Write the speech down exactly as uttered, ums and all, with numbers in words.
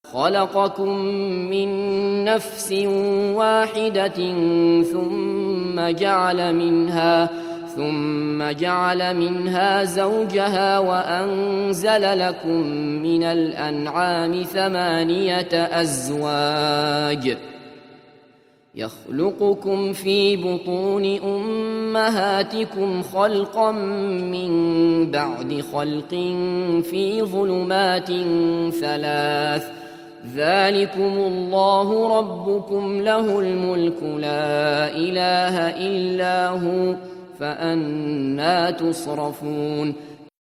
خلقكم من نفس واحدة ثم جعل منها ثم جعل منها زوجها وأنزل لكم من الأنعام ثمانية أزواج يخلقكم في بطون أمهاتكم خلقا من بعد خلق في ظلمات ثلاث ذلكم الله ربكم له الملك لا إله إلا هو فأنى تصرفون